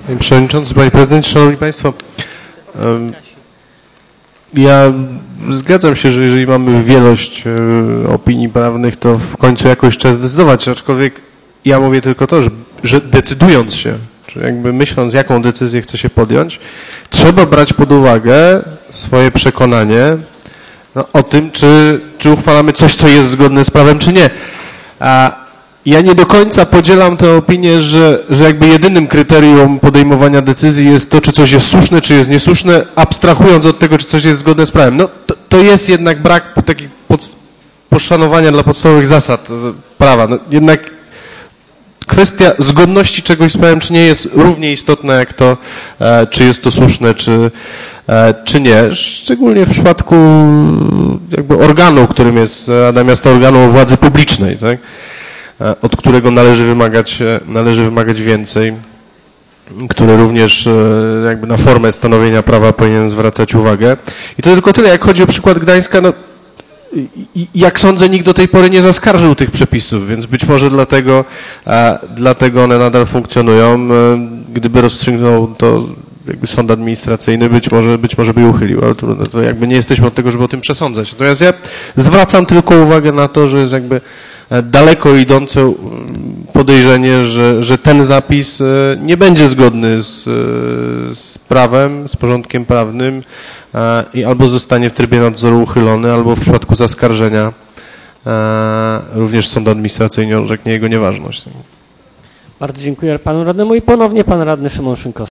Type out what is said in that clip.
Panie Przewodniczący, Panie Prezydencie, Szanowni Państwo, ja zgadzam się, że jeżeli mamy wielość opinii prawnych, to w końcu jakoś trzeba zdecydować, aczkolwiek ja mówię tylko to, że decydując się, czy jakby myśląc, jaką decyzję chce się podjąć, trzeba brać pod uwagę swoje przekonanie o tym, czy uchwalamy coś, co jest zgodne z prawem, czy nie. Ja nie do końca podzielam tę opinię, że jakby jedynym kryterium podejmowania decyzji jest to, czy coś jest słuszne, czy jest niesłuszne, abstrahując od tego, czy coś jest zgodne z prawem. No to jest jednak brak takiego poszanowania dla podstawowych zasad prawa. No, jednak kwestia zgodności czegoś z prawem, czy nie, jest równie istotna jak to, czy jest to słuszne, czy nie. Szczególnie w przypadku jakby organu, którym jest Rada Miasta, organu władzy publicznej, tak? Od którego należy wymagać więcej, który również jakby na formę stanowienia prawa powinien zwracać uwagę. I to tylko tyle. Jak chodzi o przykład Gdańska, no jak sądzę, nikt do tej pory nie zaskarżył tych przepisów, więc być może dlatego one nadal funkcjonują. Gdyby rozstrzygnął to jakby sąd administracyjny, być może by je uchylił, ale to jakby nie jesteśmy od tego, żeby o tym przesądzać. Natomiast ja zwracam tylko uwagę na to, że jest jakby daleko idące podejrzenie, że ten zapis nie będzie zgodny z prawem, z porządkiem prawnym i albo zostanie w trybie nadzoru uchylony, albo w przypadku zaskarżenia również sąd administracyjny orzeknie jego nieważność. Bardzo dziękuję panu radnemu i ponownie pan radny Szymon Szynkowski.